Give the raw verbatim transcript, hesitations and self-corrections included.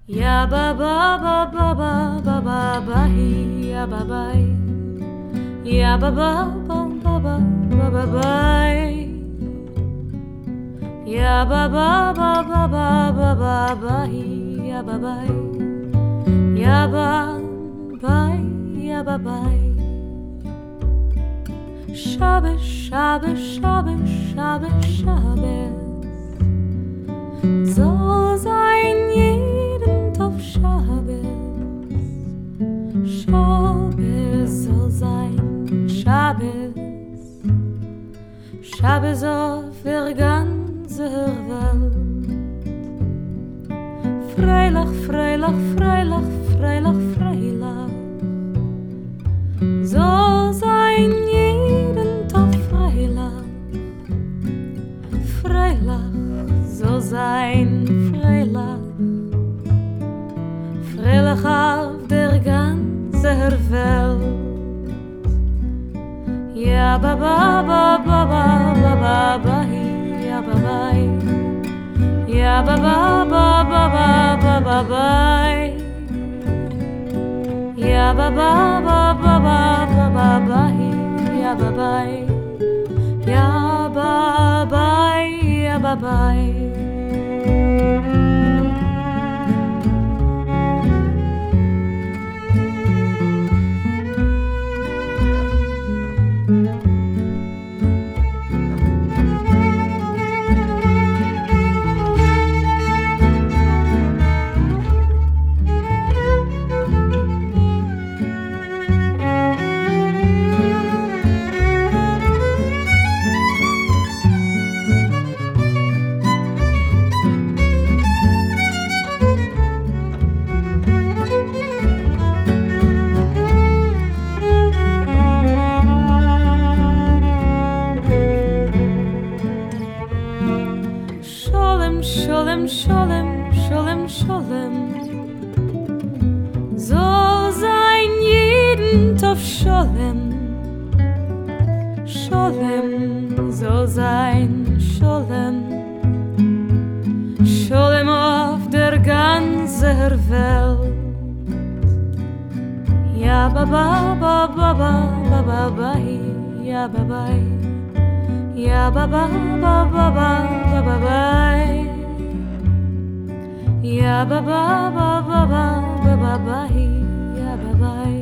Ya ba ba ba ba ba ba ba ba hi ya ba ba ya ba ba ba ba ba ba ba ba ya ba ba ba ba ba ba ba ba hi ya ba ba ya ba ba ya ba ba Shabbos, Shabbos, Shabbos, Shabbos, Shabbos soll sein jeden Tov Shabbos. Shabbos soll sein Shabbos. Shabbos auf der ganzen Welt. Freilich, freilich, freilich, freilich, freilich soll sein jeden Tov freilich. Freilich soll sein freilich, freilich auf der ganzen Welt. Ja ba ba ba ba ba ba ba ba ja ba ba ja ba ba ba ba ba ba ba ba ja ba ba ba ba ba ba ba ba ja ba ba ja ba ba ja ba ba Sholem, Sholem, Sholem, Sholem soll sein jeden Tov Sholem. Sholem soll sein Sholem. Sholem auf der ganzen Welt. Ja ba ba ba ba ba ba ba ba ja ba ba ja ba ba ba ba ba ba ba ba Ya ba ba ba ba ba ba ba ba ya ba ba